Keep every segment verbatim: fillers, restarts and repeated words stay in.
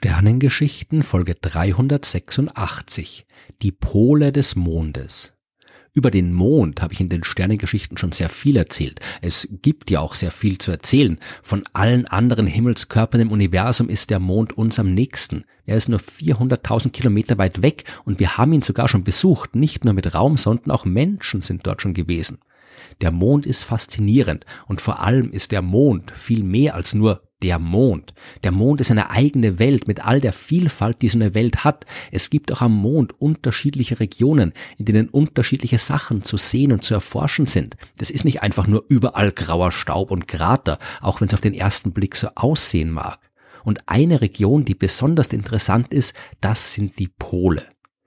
Sternengeschichten Folge dreihundertsechsundachtzig. Die Pole des Mondes. Über den Mond habe ich in den Sternengeschichten schon sehr viel erzählt. Es gibt ja auch sehr viel zu erzählen. Von allen anderen Himmelskörpern im Universum ist der Mond uns am nächsten. Er ist nur vierhunderttausend Kilometer weit weg und wir haben ihn sogar schon besucht. Nicht nur mit Raumsonden, auch Menschen sind dort schon gewesen. Der Mond ist faszinierend und vor allem ist der Mond viel mehr als nur der Mond. Der Mond ist eine eigene Welt mit all der Vielfalt, die so eine Welt hat. Es gibt auch am Mond unterschiedliche Regionen, in denen unterschiedliche Sachen zu sehen und zu erforschen sind. Das ist nicht einfach nur überall grauer Staub und Krater, auch wenn es auf den ersten Blick so aussehen mag. Und eine Region, die besonders interessant ist, das sind die Pole.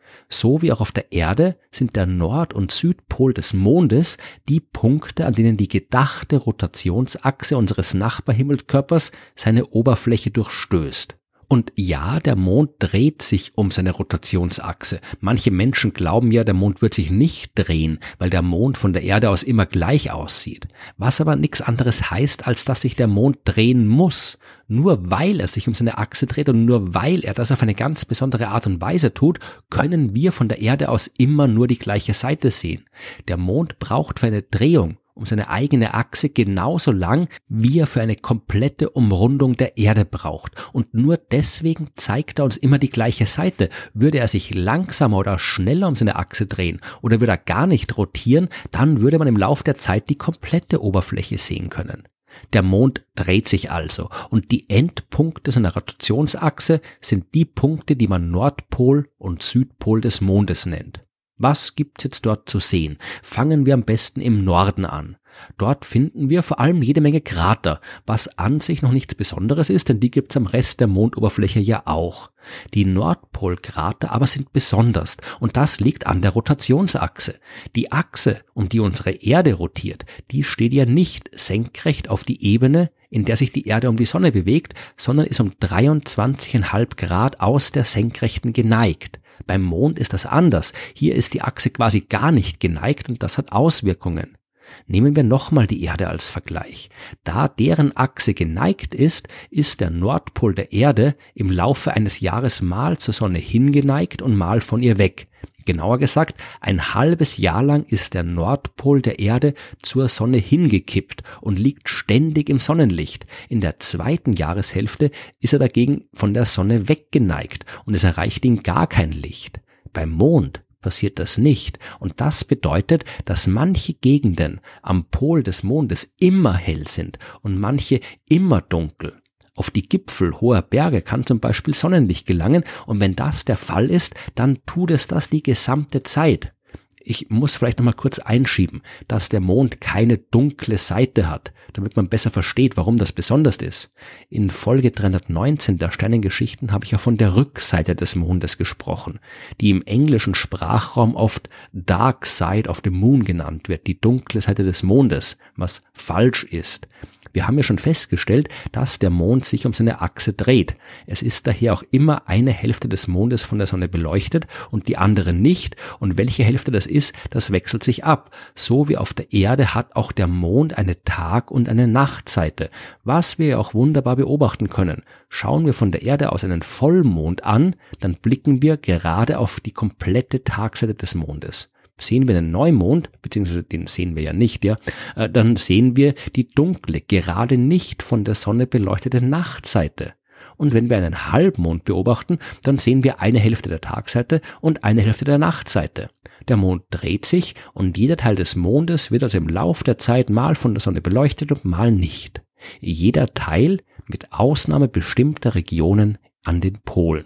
So wie auch auf der Erde sind der Nord- und Südpol des Mondes die Punkte, an denen die gedachte Rotationsachse unseres Nachbarhimmelskörpers seine Oberfläche durchstößt. Und ja, der Mond dreht sich um seine Rotationsachse. Manche Menschen glauben ja, der Mond wird sich nicht drehen, weil der Mond von der Erde aus immer gleich aussieht. Was aber nichts anderes heißt, als dass sich der Mond drehen muss. Nur weil er sich um seine Achse dreht und nur weil er das auf eine ganz besondere Art und Weise tut, können wir von der Erde aus immer nur die gleiche Seite sehen. Der Mond braucht für eine Drehung um seine eigene Achse genauso lang, wie er für eine komplette Umrundung der Erde braucht. Und nur deswegen zeigt er uns immer die gleiche Seite. Würde er sich langsamer oder schneller um seine Achse drehen oder würde er gar nicht rotieren, dann würde man im Lauf der Zeit die komplette Oberfläche sehen können. Der Mond dreht sich also und die Endpunkte seiner Rotationsachse sind die Punkte, die man Nordpol und Südpol des Mondes nennt. Was gibt's jetzt dort zu sehen? Fangen wir am besten im Norden an. Dort finden wir vor allem jede Menge Krater, was an sich noch nichts Besonderes ist, denn die gibt's am Rest der Mondoberfläche ja auch. Die Nordpolkrater aber sind besonders und das liegt an der Rotationsachse. Die Achse, um die unsere Erde rotiert, die steht ja nicht senkrecht auf die Ebene, in der sich die Erde um die Sonne bewegt, sondern ist um dreiundzwanzig Komma fünf Grad aus der Senkrechten geneigt. Beim Mond ist das anders. Hier ist die Achse quasi gar nicht geneigt und das hat Auswirkungen. Nehmen wir nochmal die Erde als Vergleich. Da deren Achse geneigt ist, ist der Nordpol der Erde im Laufe eines Jahres mal zur Sonne hingeneigt und mal von ihr weg. Genauer gesagt, ein halbes Jahr lang ist der Nordpol der Erde zur Sonne hingekippt und liegt ständig im Sonnenlicht. In der zweiten Jahreshälfte ist er dagegen von der Sonne weggeneigt und es erreicht ihn gar kein Licht. Beim Mond passiert das nicht und das bedeutet, dass manche Gegenden am Pol des Mondes immer hell sind und manche immer dunkel. Auf die Gipfel hoher Berge kann zum Beispiel Sonnenlicht gelangen und wenn das der Fall ist, dann tut es das die gesamte Zeit. Ich muss vielleicht nochmal kurz einschieben, dass der Mond keine dunkle Seite hat, damit man besser versteht, warum das besonders ist. In Folge dreihundertneunzehn der Sternengeschichten habe ich ja von der Rückseite des Mondes gesprochen, die im englischen Sprachraum oft Dark Side of the Moon genannt wird, die dunkle Seite des Mondes, was falsch ist. Wir haben ja schon festgestellt, dass der Mond sich um seine Achse dreht. Es ist daher auch immer eine Hälfte des Mondes von der Sonne beleuchtet und die andere nicht. Und welche Hälfte das ist, das wechselt sich ab. So wie auf der Erde hat auch der Mond eine Tag- und eine Nachtseite, was wir ja auch wunderbar beobachten können. Schauen wir von der Erde aus einen Vollmond an, dann blicken wir gerade auf die komplette Tagseite des Mondes. Sehen wir einen Neumond, beziehungsweise den sehen wir ja nicht, ja, äh, dann sehen wir die dunkle, gerade nicht von der Sonne beleuchtete Nachtseite. Und wenn wir einen Halbmond beobachten, dann sehen wir eine Hälfte der Tagseite und eine Hälfte der Nachtseite. Der Mond dreht sich und jeder Teil des Mondes wird also im Lauf der Zeit mal von der Sonne beleuchtet und mal nicht. Jeder Teil mit Ausnahme bestimmter Regionen an den Polen.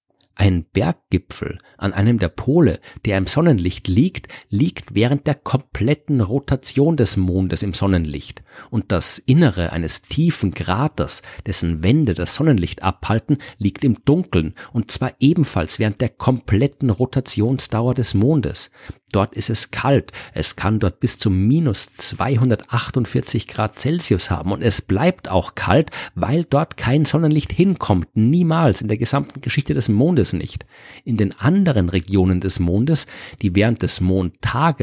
Ein Berggipfel an einem der Pole, der im Sonnenlicht liegt, liegt während der kompletten Rotation des Mondes im Sonnenlicht. Und das Innere eines tiefen Kraters, dessen Wände das Sonnenlicht abhalten, liegt im Dunkeln und zwar ebenfalls während der kompletten Rotationsdauer des Mondes. Dort ist es kalt, es kann dort bis zu minus zweihundertachtundvierzig Grad Celsius haben und es bleibt auch kalt, weil dort kein Sonnenlicht hinkommt, niemals in der gesamten Geschichte des Mondes nicht. In den anderen Regionen des Mondes, die während des Mondtages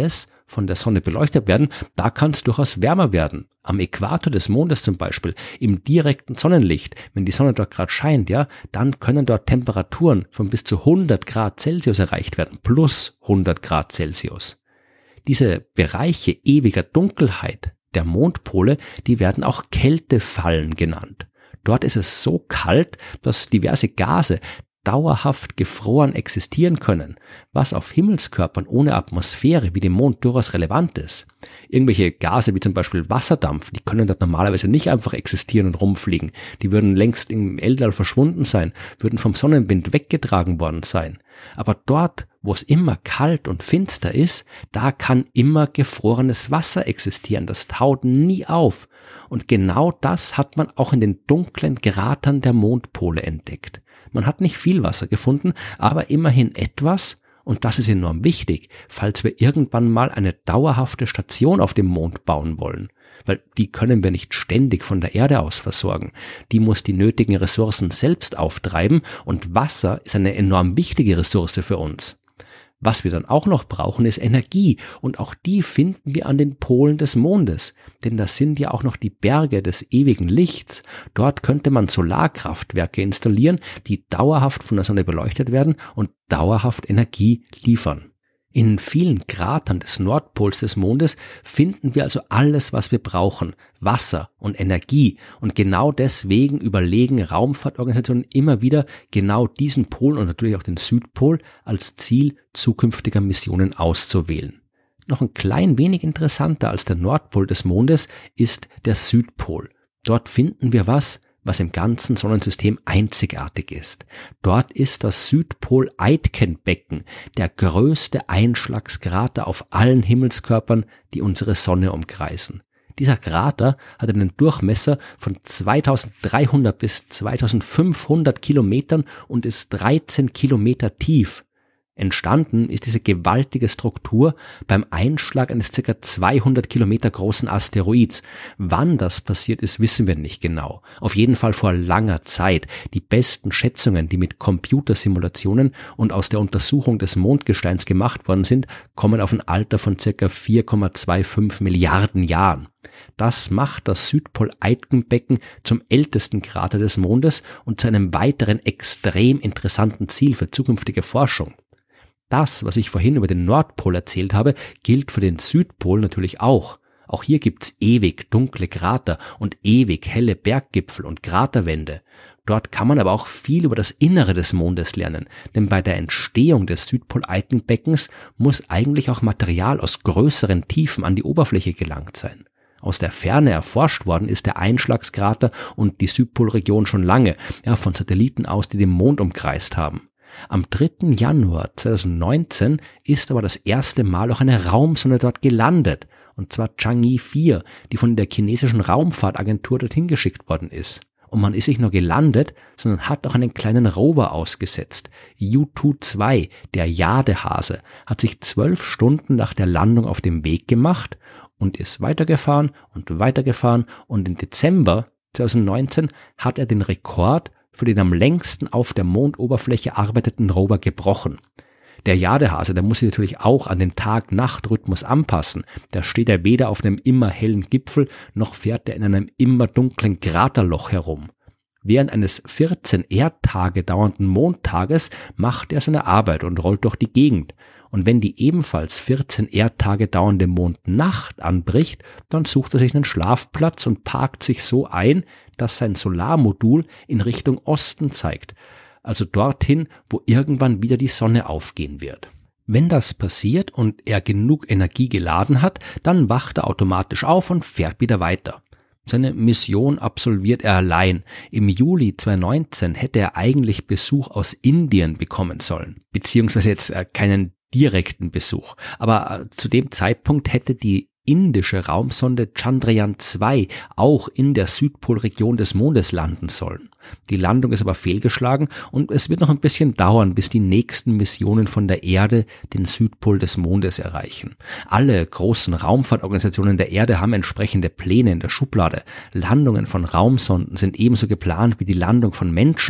von der Sonne beleuchtet werden, da kann es durchaus wärmer werden. Am Äquator des Mondes zum Beispiel, im direkten Sonnenlicht, wenn die Sonne dort gerade scheint, ja, dann können dort Temperaturen von bis zu hundert Grad Celsius erreicht werden, plus hundert Grad Celsius. Diese Bereiche ewiger Dunkelheit der Mondpole, die werden auch Kältefallen genannt. Dort ist es so kalt, dass diverse Gase dauerhaft gefroren existieren können, was auf Himmelskörpern ohne Atmosphäre wie dem Mond durchaus relevant ist. Irgendwelche Gase wie zum Beispiel Wasserdampf, die können dort normalerweise nicht einfach existieren und rumfliegen. Die würden längst im Weltall verschwunden sein, würden vom Sonnenwind weggetragen worden sein. Aber dort, wo es immer kalt und finster ist, da kann immer gefrorenes Wasser existieren. Das taut nie auf. Und genau das hat man auch in den dunklen Kratern der Mondpole entdeckt. Man hat nicht viel Wasser gefunden, aber immerhin etwas, und das ist enorm wichtig, falls wir irgendwann mal eine dauerhafte Station auf dem Mond bauen wollen. Weil die können wir nicht ständig von der Erde aus versorgen. Die muss die nötigen Ressourcen selbst auftreiben, und Wasser ist eine enorm wichtige Ressource für uns. Was wir dann auch noch brauchen, ist Energie, und auch die finden wir an den Polen des Mondes, denn das sind ja auch noch die Berge des ewigen Lichts. Dort könnte man Solarkraftwerke installieren, die dauerhaft von der Sonne beleuchtet werden und dauerhaft Energie liefern. In vielen Kratern des Nordpols des Mondes finden wir also alles, was wir brauchen, Wasser und Energie, und genau deswegen überlegen Raumfahrtorganisationen immer wieder, genau diesen Pol und natürlich auch den Südpol als Ziel zukünftiger Missionen auszuwählen. Noch ein klein wenig interessanter als der Nordpol des Mondes ist der Südpol. Dort finden wir was, was im ganzen Sonnensystem einzigartig ist. Dort ist das Südpol-Aitken-Becken, der größte Einschlagskrater auf allen Himmelskörpern, die unsere Sonne umkreisen. Dieser Krater hat einen Durchmesser von zweitausenddreihundert bis zweitausendfünfhundert Kilometern und ist dreizehn Kilometer tief. Entstanden ist diese gewaltige Struktur beim Einschlag eines ca. zweihundert Kilometer großen Asteroids. Wann das passiert ist, wissen wir nicht genau. Auf jeden Fall vor langer Zeit. Die besten Schätzungen, die mit Computersimulationen und aus der Untersuchung des Mondgesteins gemacht worden sind, kommen auf ein Alter von ca. vier Komma fünfundzwanzig Milliarden Jahren. Das macht das Südpol-Aitken-Becken zum ältesten Krater des Mondes und zu einem weiteren extrem interessanten Ziel für zukünftige Forschung. Das, was ich vorhin über den Nordpol erzählt habe, gilt für den Südpol natürlich auch. Auch hier gibt's ewig dunkle Krater und ewig helle Berggipfel und Kraterwände. Dort kann man aber auch viel über das Innere des Mondes lernen, denn bei der Entstehung des Südpol-Aitken-Beckens muss eigentlich auch Material aus größeren Tiefen an die Oberfläche gelangt sein. Aus der Ferne erforscht worden ist der Einschlagskrater und die Südpolregion schon lange, ja, von Satelliten aus, die den Mond umkreist haben. Am dritten Januar zweitausendneunzehn ist aber das erste Mal auch eine Raumsonde dort gelandet, und zwar Chang'e vier, die von der chinesischen Raumfahrtagentur dorthin geschickt worden ist. Und man ist nicht nur gelandet, sondern hat auch einen kleinen Rover ausgesetzt. Yutu zwei, der Jadehase, hat sich zwölf Stunden nach der Landung auf den Weg gemacht und ist weitergefahren und weitergefahren, und im Dezember zweitausendneunzehn hat er den Rekord für den am längsten auf der Mondoberfläche arbeiteten Rover gebrochen. Der Jadehase, der muss sich natürlich auch an den Tag-Nacht-Rhythmus anpassen. Da steht er weder auf einem immer hellen Gipfel, noch fährt er in einem immer dunklen Kraterloch herum. Während eines vierzehn Erdtage dauernden Mondtages macht er seine Arbeit und rollt durch die Gegend. Und wenn die ebenfalls vierzehn Erdtage dauernde Mondnacht anbricht, dann sucht er sich einen Schlafplatz und parkt sich so ein, dass sein Solarmodul in Richtung Osten zeigt, also dorthin, wo irgendwann wieder die Sonne aufgehen wird. Wenn das passiert und er genug Energie geladen hat, dann wacht er automatisch auf und fährt wieder weiter. Seine Mission absolviert er allein. Im Juli zweitausendneunzehn hätte er eigentlich Besuch aus Indien bekommen sollen, beziehungsweise jetzt äh, keinen direkten Besuch. Aber äh, zu dem Zeitpunkt hätte die indische Raumsonde Chandrayaan zwei auch in der Südpolregion des Mondes landen sollen. Die Landung ist aber fehlgeschlagen und es wird noch ein bisschen dauern, bis die nächsten Missionen von der Erde den Südpol des Mondes erreichen. Alle großen Raumfahrtorganisationen der Erde haben entsprechende Pläne in der Schublade. Landungen von Raumsonden sind ebenso geplant wie die Landung von Menschen.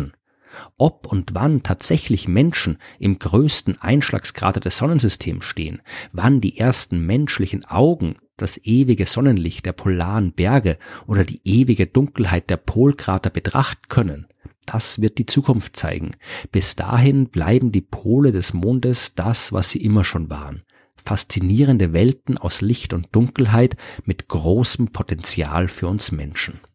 Ob und wann tatsächlich Menschen im größten Einschlagskrater des Sonnensystems stehen, wann die ersten menschlichen Augen das ewige Sonnenlicht der polaren Berge oder die ewige Dunkelheit der Polkrater betrachten können, das wird die Zukunft zeigen. Bis dahin bleiben die Pole des Mondes das, was sie immer schon waren. Faszinierende Welten aus Licht und Dunkelheit mit großem Potenzial für uns Menschen.